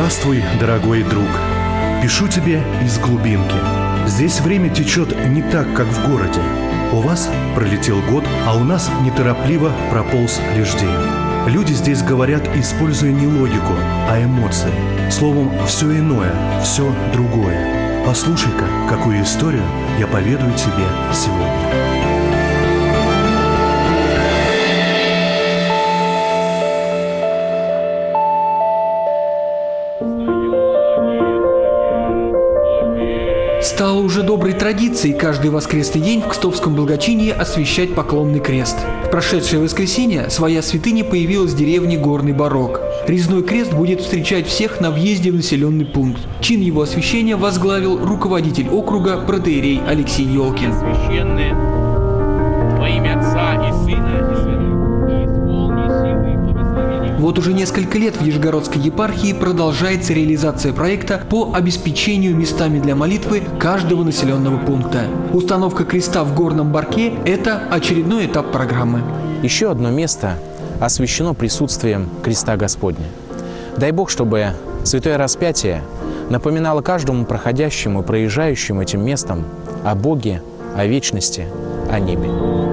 Здравствуй, дорогой друг. Пишу тебе из глубинки. Здесь время течет не так, как в городе. У вас пролетел год, а у нас неторопливо прополз лишь день. Люди здесь говорят, используя не логику, а эмоции. Словом, все иное, все другое. Послушай-ка, какую историю я поведаю тебе сегодня. Стало уже доброй традицией каждый воскресный день в Кстовском благочинии освящать поклонный крест. В прошедшее воскресенье своя святыня появилась в деревне Горный Барок. Резной крест будет встречать всех на въезде в населенный пункт. Чин его освящения возглавил руководитель округа протоиерей Алексей Ёлкин. Священные во имя Отца и Сына и Святого. Вот уже несколько лет в Нижегородской епархии продолжается реализация проекта по обеспечению местами для молитвы каждого населенного пункта. Установка креста в Горном Барке – это очередной этап программы. Еще одно место освящено присутствием креста Господня. Дай Бог, чтобы Святое Распятие напоминало каждому проходящему и проезжающему этим местом о Боге, о вечности, о небе.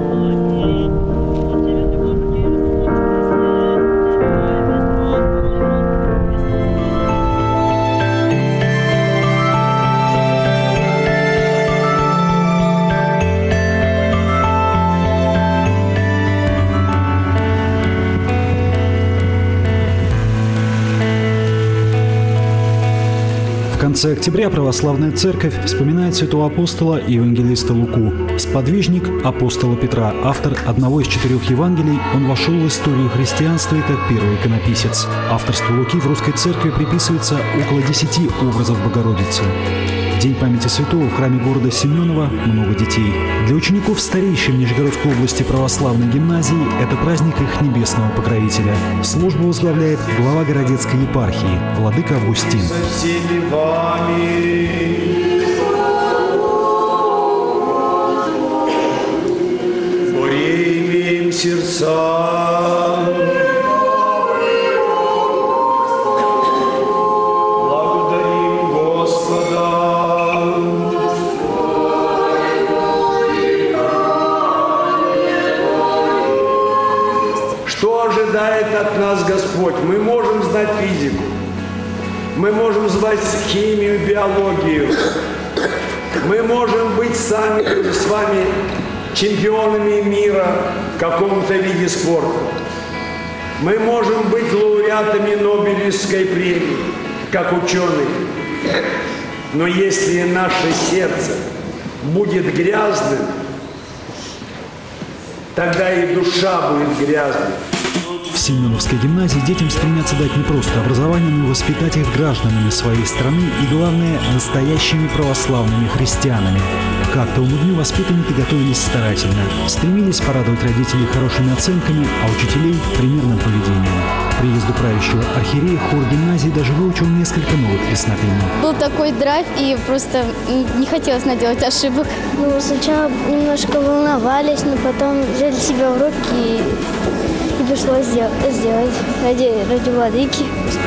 В конце октября православная церковь вспоминает святого апостола и евангелиста Луку. Сподвижник апостола Петра, автор одного из 4 Евангелий, он вошел в историю христианства и как первый иконописец. Авторству Луки в русской церкви приписывается около 10 образов Богородицы. В День памяти святого в храме города Семенова много детей. Для учеников старейшей в Нижегородской области православной гимназии это праздник их небесного покровителя. Службу возглавляет глава Городецкой епархии, владыка Августин. Со всеми вами. Горе имеем сердца. Благодарим Господа. Что ожидает от нас Господь? Мы можем знать физику, мы можем знать химию, биологию, мы можем быть с вами чемпионами мира в каком-то виде спорта. Мы можем быть лауреатами Нобелевской премии, как ученые. Но если наше сердце будет грязным, тогда и душа будет грязной. В Семеновской гимназии детям стремятся дать не просто образование, но и воспитать их гражданами своей страны и, главное, настоящими православными христианами. К актовому дню воспитанники готовились старательно, стремились порадовать родителей хорошими оценками, а учителей – примерным поведением. К приезду правящего архиерея хор гимназии даже выучил несколько новых песнопений. Был такой драйв, и просто не хотелось наделать ошибок. Сначала немножко волновались, но потом взяли себя в руки и пришлось сделать ради владыки.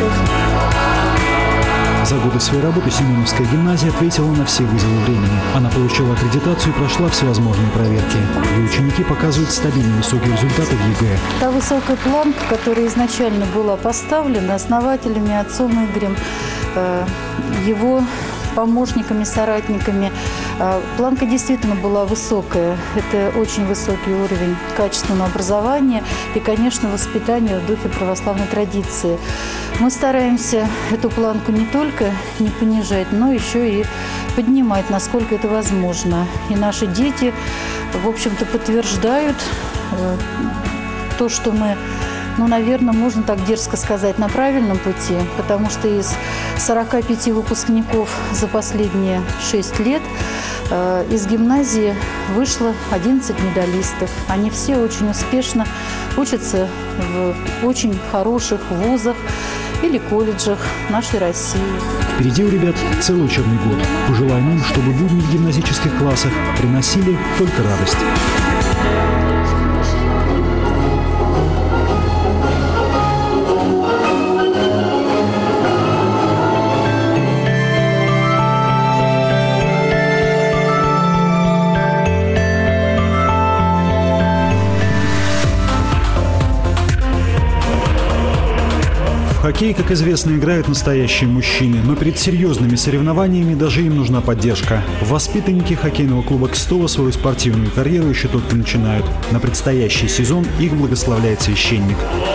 За годы своей работы Семеновская гимназия ответила на все вызовы времени. Она получила аккредитацию и прошла всевозможные проверки. Ее ученики показывают стабильно высокие результаты в ЕГЭ. Та высокая планка, которая изначально была поставлена основателями, отцом Игорем, его помощниками, соратниками, планка действительно была высокая. Это очень высокий уровень качественного образования и, конечно, воспитания в духе православной традиции. Мы стараемся эту планку не только не понижать, но еще и поднимать, насколько это возможно. И наши дети, в общем-то, подтверждают то, что мы, наверное, можно так дерзко сказать, на правильном пути, потому что из 45 выпускников за последние 6 лет из гимназии вышло 11 медалистов. Они все очень успешно учатся в очень хороших вузах или колледжах нашей России. Впереди у ребят целый учебный год. Пожелаем им, чтобы будни в гимназических классах приносили только радость. В хоккей, как известно, играют настоящие мужчины, но перед серьезными соревнованиями даже им нужна поддержка. Воспитанники хоккейного клуба Кстово свою спортивную карьеру еще только начинают. На предстоящий сезон их благословляет священник.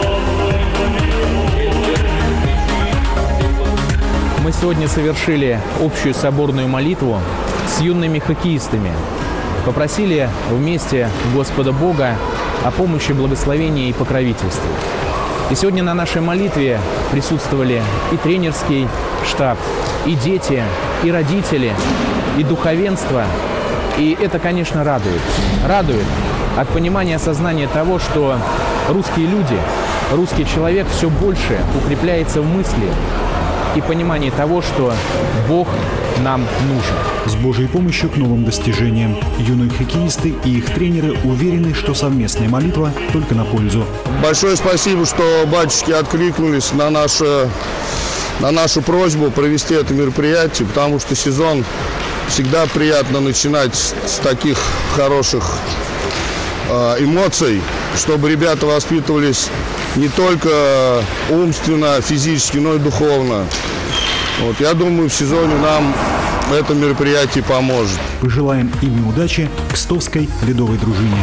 Мы сегодня совершили общую соборную молитву с юными хоккеистами. Попросили вместе Господа Бога о помощи, благословении и покровительстве. И сегодня на нашей молитве присутствовали и тренерский штаб, и дети, и родители, и духовенство. И это, конечно, радует. Радует от понимания, осознания того, что русские люди, русский человек все больше укрепляется в мысли и понимании того, что Бог нам нужен. С Божьей помощью к новым достижениям. Юные хоккеисты и их тренеры уверены, что совместная молитва только на пользу. Большое спасибо, что батюшки откликнулись на нашу просьбу провести это мероприятие, потому что сезон всегда приятно начинать с таких хороших эмоций, чтобы ребята воспитывались не только умственно, физически, но и духовно. Вот, я думаю, в сезоне нам это мероприятие поможет. Пожелаем им удачи кстовской ледовой дружине.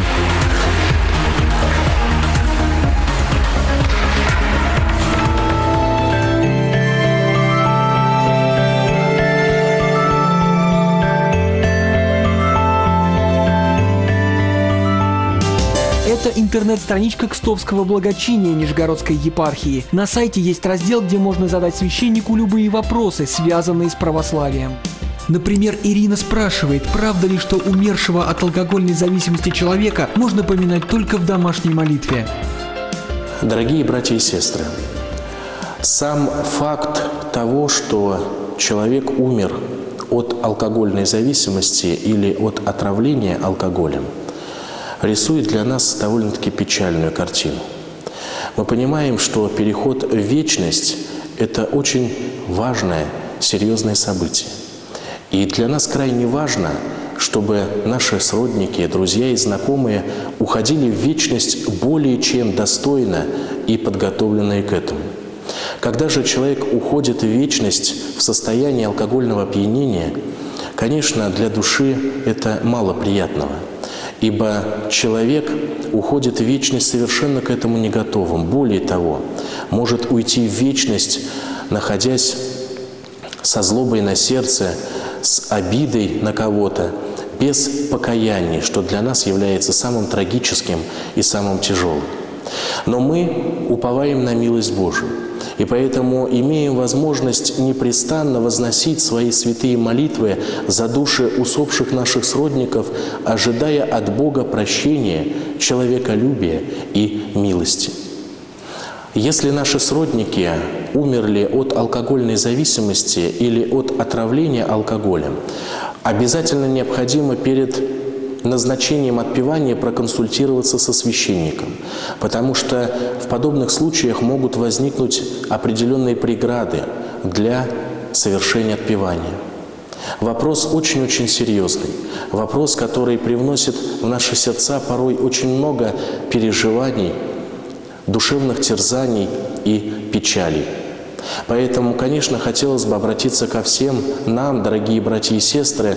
Это интернет-страничка Кстовского благочиния Нижегородской епархии. На сайте есть раздел, где можно задать священнику любые вопросы, связанные с православием. Например, Ирина спрашивает, правда ли, что умершего от алкогольной зависимости человека можно поминать только в домашней молитве? Дорогие братья и сестры, сам факт того, что человек умер от алкогольной зависимости или от отравления алкоголем, рисует для нас довольно-таки печальную картину. Мы понимаем, что переход в вечность – это очень важное, серьезное событие. И для нас крайне важно, чтобы наши сродники, друзья и знакомые уходили в вечность более чем достойно и подготовленные к этому. Когда же человек уходит в вечность в состоянии алкогольного опьянения, конечно, для души это мало приятного. Ибо человек уходит в вечность совершенно к этому не готовым. Более того, может уйти в вечность, находясь со злобой на сердце, с обидой на кого-то, без покаяния, что для нас является самым трагическим и самым тяжелым. Но мы уповаем на милость Божию. И поэтому имеем возможность непрестанно возносить свои святые молитвы за души усопших наших сродников, ожидая от Бога прощения, человеколюбия и милости. Если наши сродники умерли от алкогольной зависимости или от отравления алкоголем, обязательно необходимо перед назначением отпевания проконсультироваться со священником, потому что в подобных случаях могут возникнуть определенные преграды для совершения отпевания. Вопрос очень-очень серьезный, вопрос, который привносит в наши сердца порой очень много переживаний, душевных терзаний и печалей. Поэтому, конечно, хотелось бы обратиться ко всем нам, дорогие братья и сестры,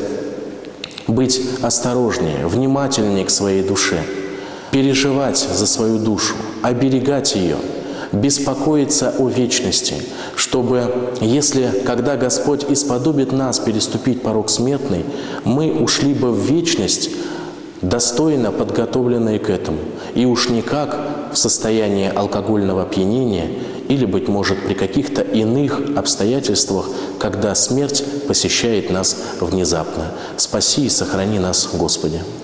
быть осторожнее, внимательнее к своей душе, переживать за свою душу, оберегать ее, беспокоиться о вечности, чтобы, когда Господь исподобит нас переступить порог смертный, мы ушли бы в вечность, достойно подготовленные к этому, и уж никак в состоянии алкогольного опьянения или, быть может, при каких-то иных обстоятельствах, когда смерть посещает нас внезапно. Спаси и сохрани нас, Господи.